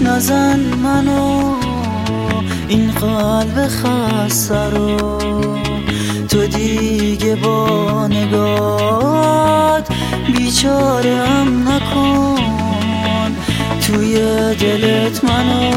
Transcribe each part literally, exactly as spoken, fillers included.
نزن منو این قلب خسته رو، تو دیگه با نگات بیچاره هم نکن، توی دلت منو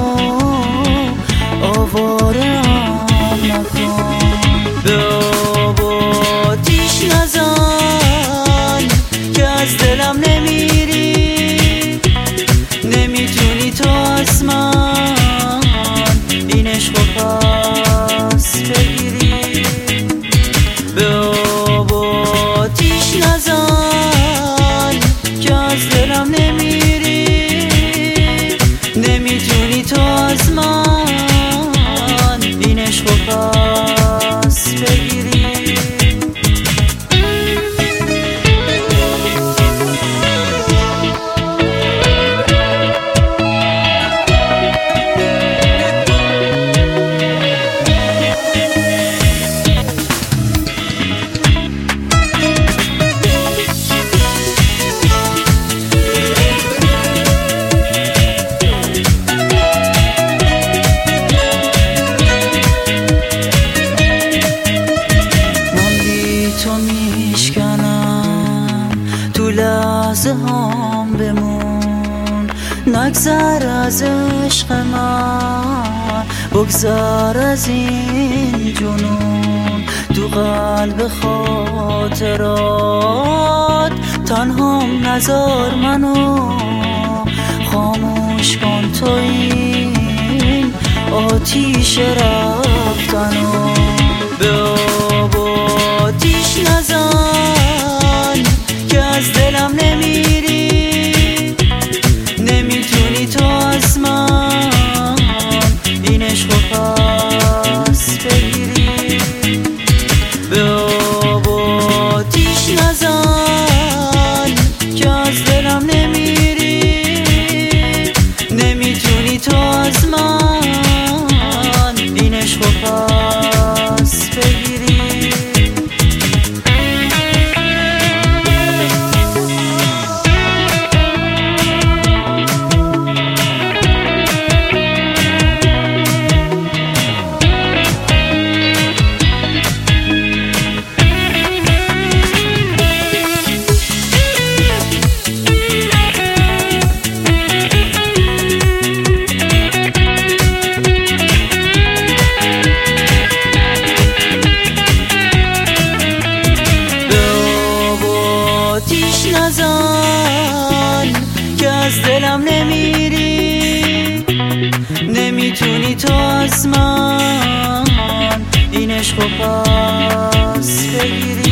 آواره هم نکن. به آب و آتیش نزن که از دلم نمیری، نمیتونی تو از من این عشقو پس بگیری. به آب و آتیش نزن که از دلم نمیری، نمیتونی تو از من این عشقو پس بگیری. تو لحظه هم بمون، نگذر از عشق من، بگذر از این جنون. تو قلب خاطرات تنهام نذار منو، خاموش کن تو این آتیش رفتنو. به آب و آتیش نزن که از دلم نمیری، نمیتونی تو از من این عشقو پس بگیری. به آب و آتیش نزن که از دلم نمیری، نمیتونی تو از من این عشقو پس بگیری. آتیش نزن که از دلم نمیری، نمیتونی تو از من این عشقو پس بگیری.